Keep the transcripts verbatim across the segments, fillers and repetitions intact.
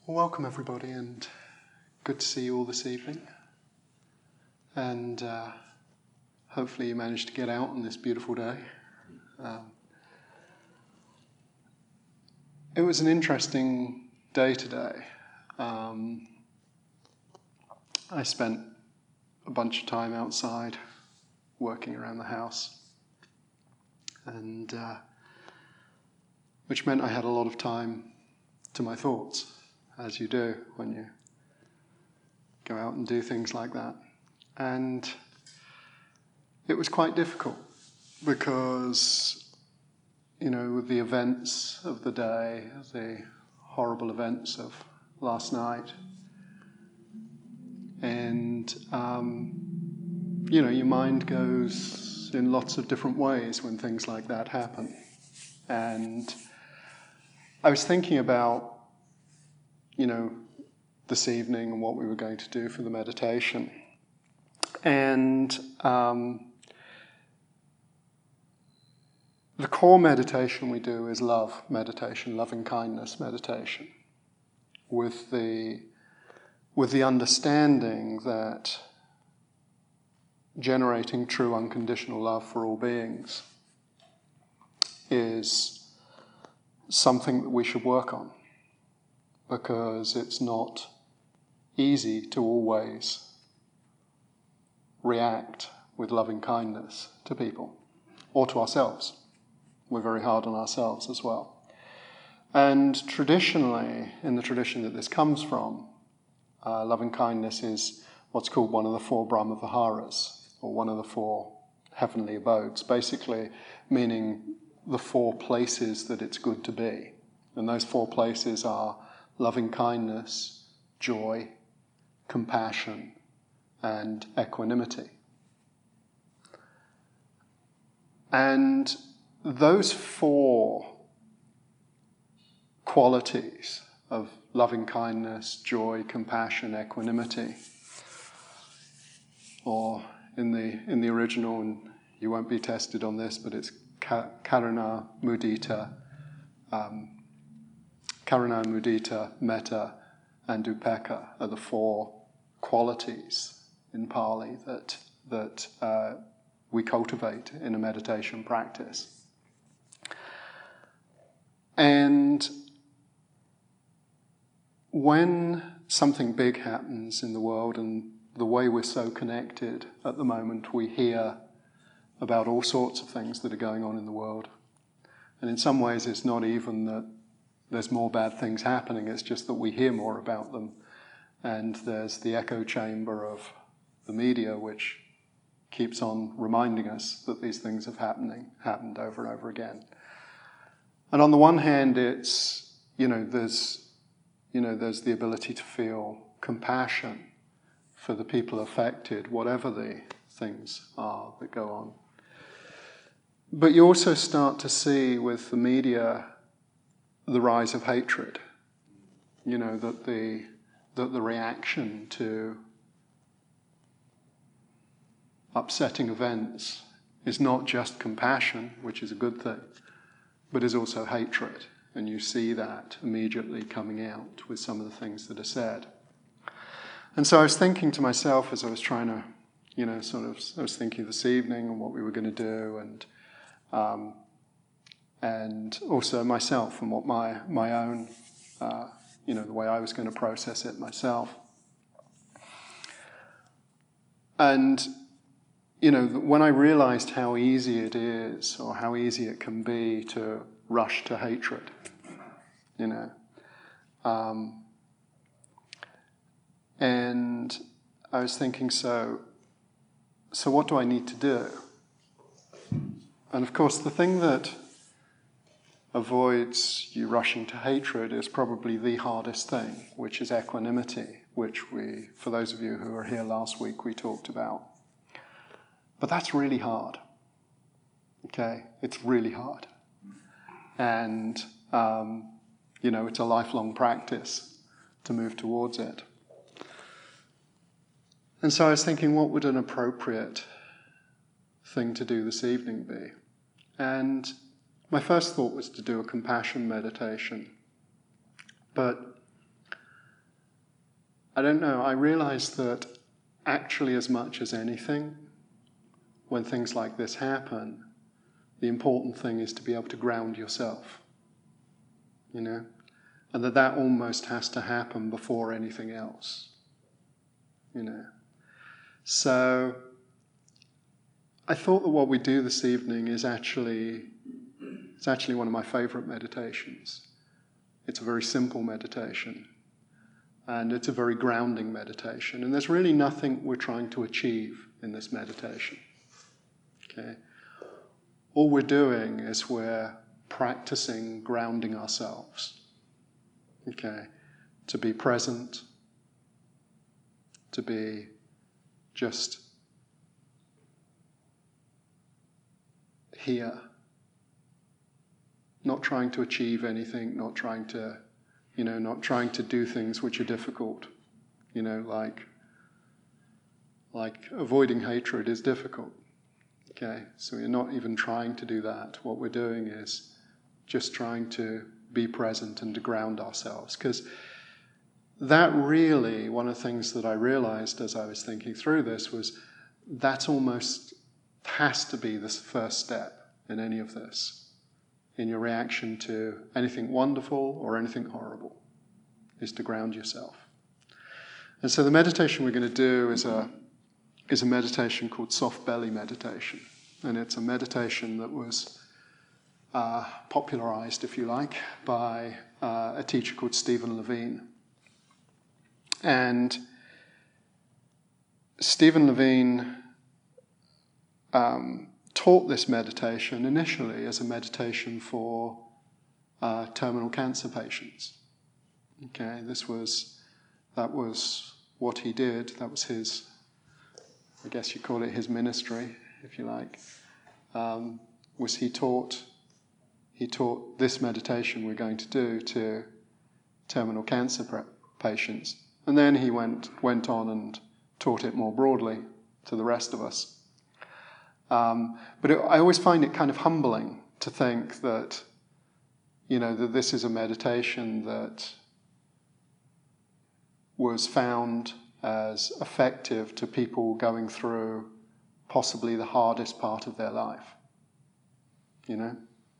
Well, welcome everybody, and good to see you all this evening. And uh, hopefully you managed to get out on this beautiful day. Um, it was an interesting day today. Um, I spent a bunch of time outside working around the house, and uh, which meant I had a lot of time to my thoughts, as you do when you go out and do things like that. And it was quite difficult because, you know, with the events of the day, the horrible events of last night, and, um, you know, your mind goes in lots of different ways when things like that happen. And I was thinking about, you know, this evening and what we were going to do for the meditation. And um, the core meditation we do is love meditation, loving kindness meditation, with the with the understanding that generating true unconditional love for all beings is something that we should work on, because it's not easy to always react with loving kindness to people or to ourselves. We're very hard on ourselves as well. And traditionally, in the tradition that this comes from, uh, loving kindness is what's called one of the four Brahma Viharas, or one of the four heavenly abodes, basically meaning the four places that it's good to be. And those four places are loving kindness, joy, compassion, and equanimity. And those four qualities of loving kindness, joy, compassion, equanimity, or in the in the original, and you won't be tested on this, but it's karuna, mudita, um, karuna, mudita, metta, and upekkha are the four qualities in Pali that that uh, we cultivate in a meditation practice. And when something big happens in the world, and the way we're so connected at the moment, we hear about all sorts of things that are going on in the world. And in some ways it's not even that there's more bad things happening, it's just that we hear more about them. And there's the echo chamber of the media which keeps on reminding us that these things have happening, happened over and over again. And on the one hand, it's, you know, there's, you know, there's the ability to feel compassion for the people affected, whatever the things are that go on. But you also start to see with the media the rise of hatred. You know, that the that the reaction to upsetting events is not just compassion, which is a good thing, but is also hatred. And you see that immediately coming out with some of the things that are said. And so I was thinking to myself as I was trying to, you know, sort of, I was thinking this evening and what we were going to do, and um, and also myself and what my my own, uh, you know, the way I was going to process it myself. And, you know, when I realized how easy it is, or how easy it can be to rush to hatred, you know, um, and I was thinking, so, so what do I need to do? And of course, the thing that avoids you rushing to hatred is probably the hardest thing, which is equanimity, which we, for those of you who were here last week, we talked about. But that's really hard. Okay? It's really hard. And, um, you know, it's a lifelong practice to move towards it. And so I was thinking, what would an appropriate thing to do this evening be? And my first thought was to do a compassion meditation. But I don't know, I realize that actually as much as anything, when things like this happen, the important thing is to be able to ground yourself, you know, and that that almost has to happen before anything else, you know. So I thought that what we do this evening is actually, it's actually one of my favorite meditations. It's a very simple meditation, and it's a very grounding meditation, and there's really nothing we're trying to achieve in this meditation, okay? All we're doing is we're practicing grounding ourselves, okay? To be present, to be just here, not trying to achieve anything, not trying to, you know, not trying to do things which are difficult, you know, like, like avoiding hatred is difficult. Okay, so we're not even trying to do that. What we're doing is just trying to be present and to ground ourselves. Because that really, one of the things that I realized as I was thinking through this was that's almost has to be the first step in any of this, in your reaction to anything wonderful or anything horrible, is to ground yourself. And so the meditation we're going to do is a is a meditation called soft belly meditation. And it's a meditation that was uh, popularized, if you like, by uh, a teacher called Stephen Levine. And Stephen Levine um, taught this meditation initially as a meditation for uh, terminal cancer patients. Okay, this was, that was what he did, that was his, I guess you call it his ministry, if you like, um, was he taught he taught this meditation we're going to do to terminal cancer patients. And then he went went on and taught it more broadly to the rest of us. Um, but it, I always find it kind of humbling to think that, you know, that this is a meditation that was found as effective to people going through possibly the hardest part of their life, you know?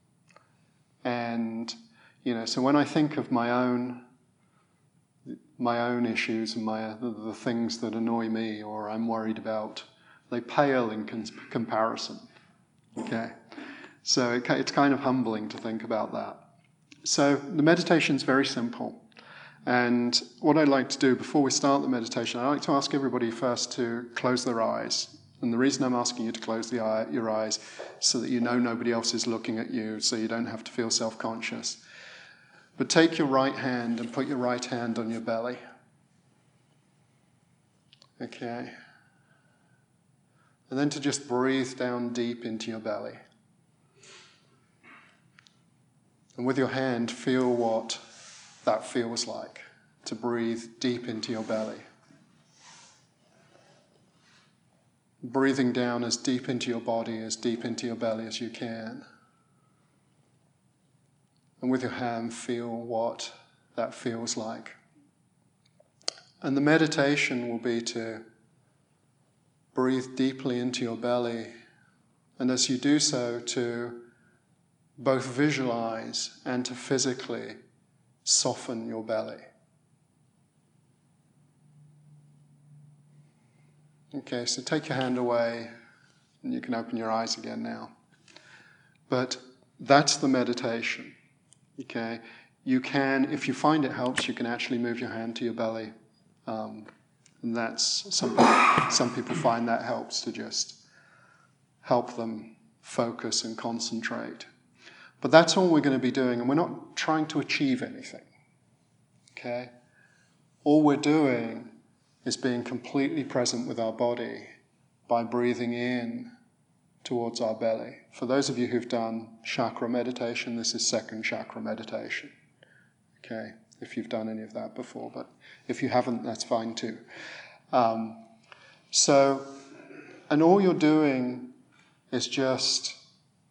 And, you know, so when I think of my own my own issues and my the, the things that annoy me or I'm worried about, they pale in cons- comparison, okay? So it, it's kind of humbling to think about that. So the meditation's very simple. And what I'd like to do before we start the meditation, I'd like to ask everybody first to close their eyes. And the reason I'm asking you to close the eye, your eyes so that you know nobody else is looking at you, so you don't have to feel self-conscious. But take your right hand and put your right hand on your belly. Okay. And then to just breathe down deep into your belly. And with your hand, feel what that feels like, to breathe deep into your belly. Breathing down as deep into your body, as deep into your belly as you can. And with your hand, feel what that feels like. And the meditation will be to breathe deeply into your belly, and as you do so, to both visualize and to physically soften your belly. Okay, so take your hand away, and you can open your eyes again now. But that's the meditation. Okay, you can, if you find it helps, you can actually move your hand to your belly. Um, and that's, some people, some people find that helps to just help them focus and concentrate. But that's all we're going to be doing, and we're not trying to achieve anything. Okay? All we're doing is being completely present with our body by breathing in towards our belly. For those of you who've done chakra meditation, this is second chakra meditation. Okay, if you've done any of that before, but if you haven't, that's fine too. Um, so, and all you're doing is just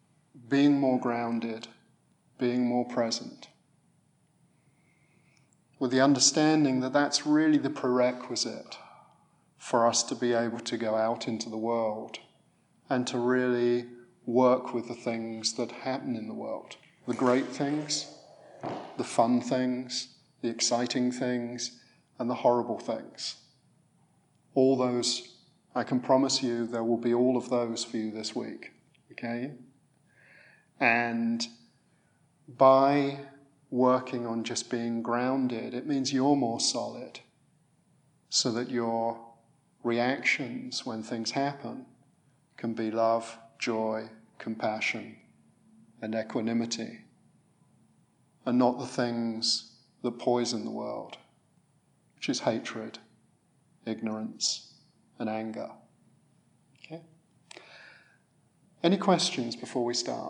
being more grounded, being more present. with the understanding that that's really the prerequisite for us to be able to go out into the world and to really work with the things that happen in the world. The great things, the fun things, the exciting things, and the horrible things. All those, I can promise you, there will be all of those for you this week, okay? And by working on just being grounded, it means you're more solid, so that your reactions when things happen can be love, joy, compassion, and equanimity, and not the things that poison the world, which is hatred, ignorance, and anger. Okay? Any questions before we start?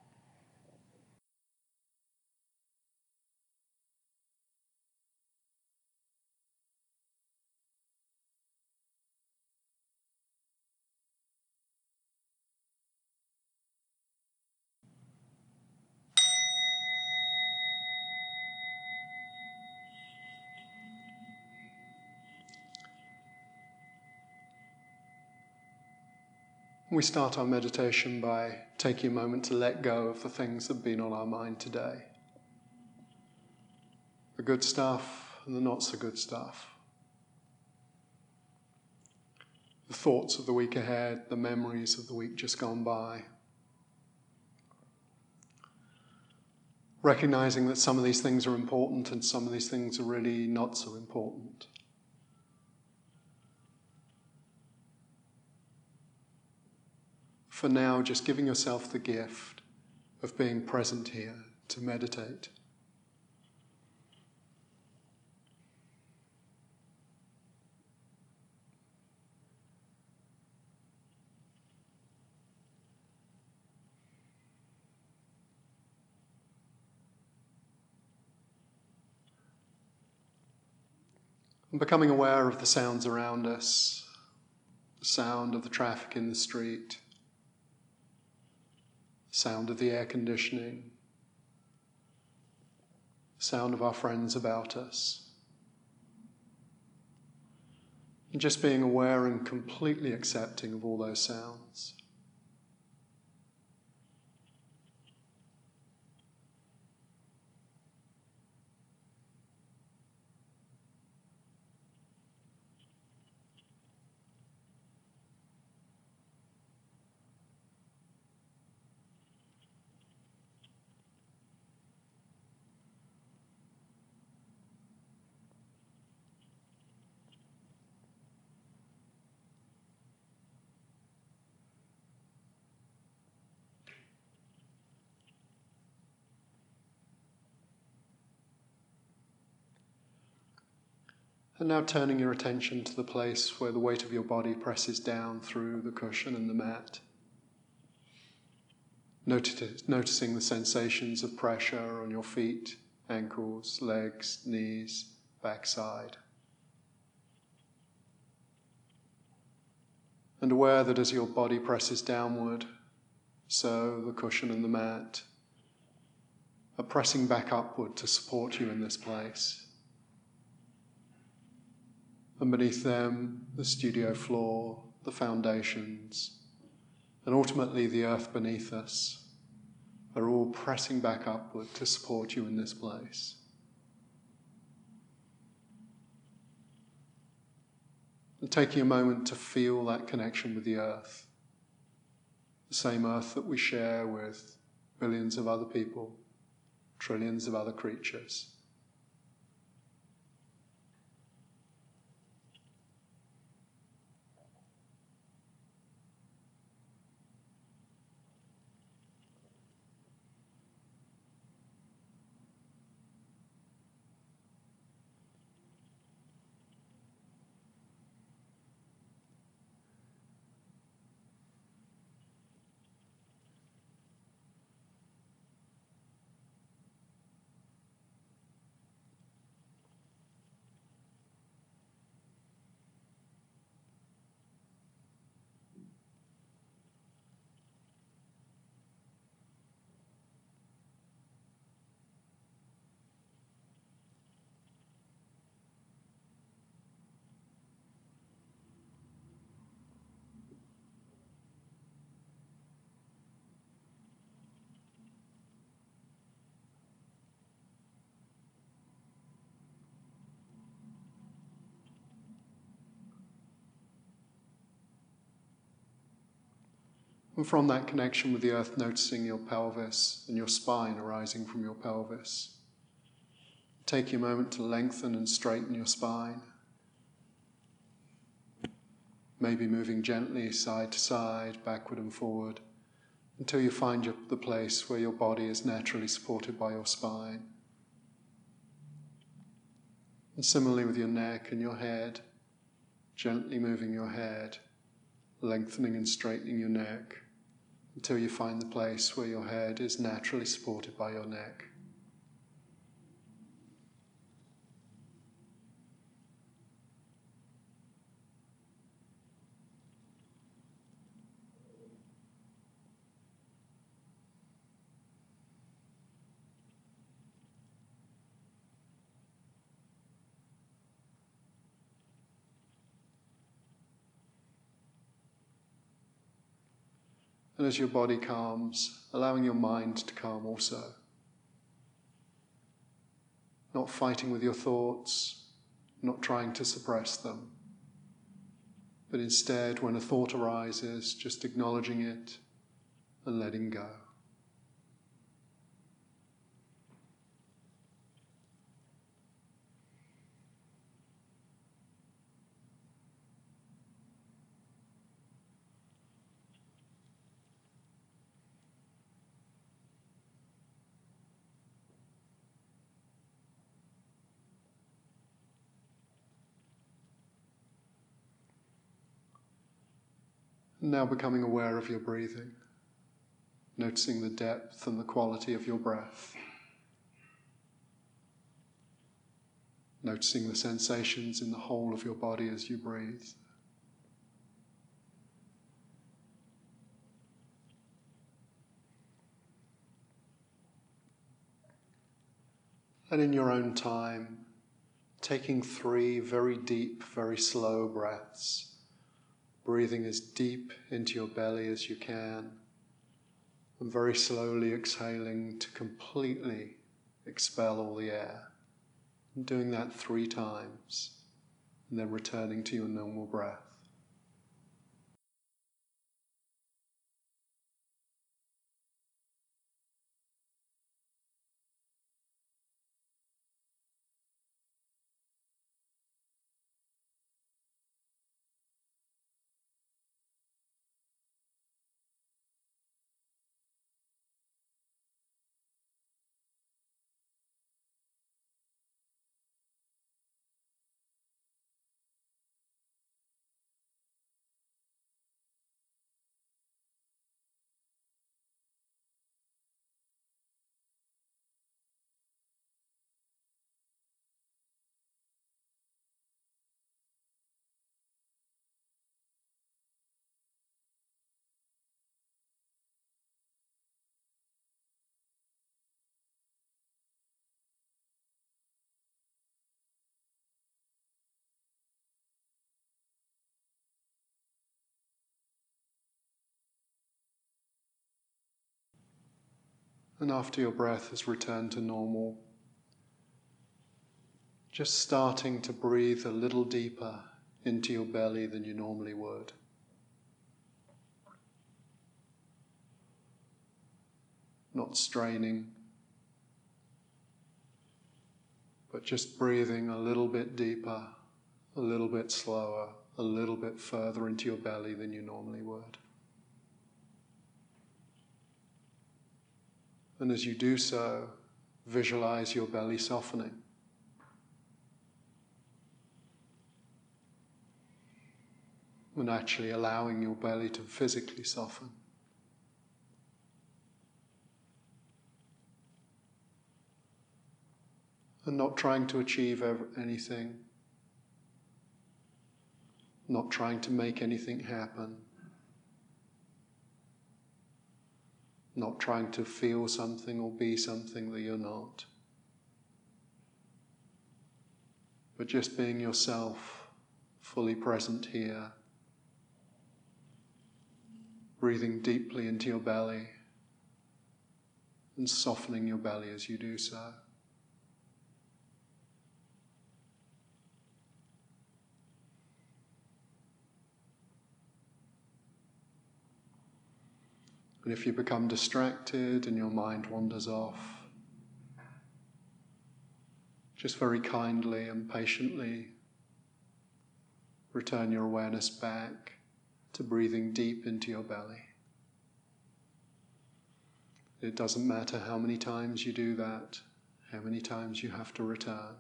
We start our meditation by taking a moment to let go of the things that have been on our mind today. The good stuff and the not so good stuff. The thoughts of the week ahead, the memories of the week just gone by. Recognizing that some of these things are important and some of these things are really not so important. For now, just giving yourself the gift of being present here to meditate. And becoming aware of the sounds around us, the sound of the traffic in the street, sound of the air conditioning, sound of our friends about us. And just being aware and completely accepting of all those sounds. And now turning your attention to the place where the weight of your body presses down through the cushion and the mat. Notice, noticing the sensations of pressure on your feet, ankles, legs, knees, backside. And aware that as your body presses downward, so the cushion and the mat are pressing back upward to support you in this place. And beneath them, the studio floor, the foundations, and ultimately the earth beneath us are all pressing back upward to support you in this place. And taking a moment to feel that connection with the earth, the same earth that we share with billions of other people, trillions of other creatures. And from that connection with the earth, noticing your pelvis and your spine arising from your pelvis. Take a moment to lengthen and straighten your spine. Maybe moving gently side to side, backward and forward, until you find your, the place where your body is naturally supported by your spine. And similarly with your neck and your head, gently moving your head, lengthening and straightening your neck, until you find the place where your head is naturally supported by your neck. And as your body calms, allowing your mind to calm also. Not fighting with your thoughts, not trying to suppress them, but instead, when a thought arises, just acknowledging it and letting go. Now becoming aware of your breathing, noticing the depth and the quality of your breath, noticing the sensations in the whole of your body as you breathe. And in your own time, taking three very deep, very slow breaths, breathing as deep into your belly as you can, and very slowly exhaling to completely expel all the air. And doing that three times, and then returning to your normal breath. And after your breath has returned to normal, just starting to breathe a little deeper into your belly than you normally would. Not straining, but just breathing a little bit deeper, a little bit slower, a little bit further into your belly than you normally would. And as you do so, visualize your belly softening. And actually allowing your belly to physically soften. And not trying to achieve anything, not trying to make anything happen, not trying to feel something or be something that you're not, but just being yourself, fully present here, breathing deeply into your belly and softening your belly as you do so. And if you become distracted and your mind wanders off, just very kindly and patiently return your awareness back to breathing deep into your belly. It doesn't matter how many times you do that, how many times you have to return,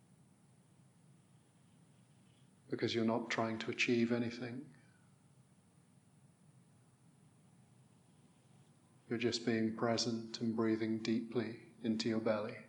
because you're not trying to achieve anything. You're just being present and breathing deeply into your belly.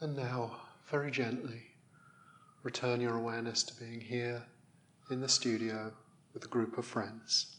And now, very gently, return your awareness to being here in the studio with a group of friends.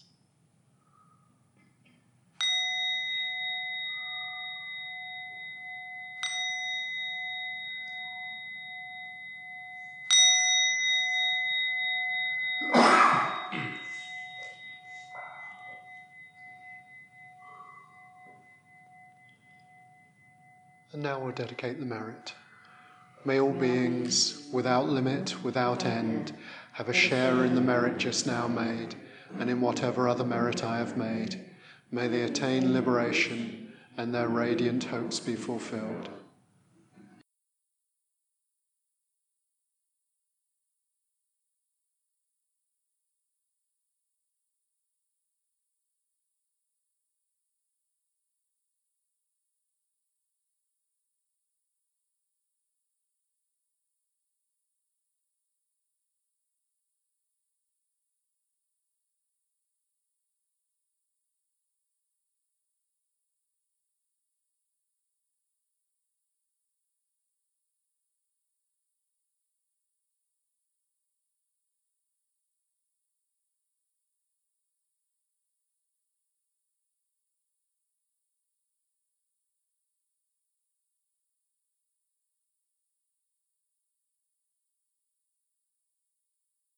And now we'll dedicate the merit. May all beings, without limit, without end, have a share in the merit just now made, and in whatever other merit I have made. May they attain liberation, and their radiant hopes be fulfilled.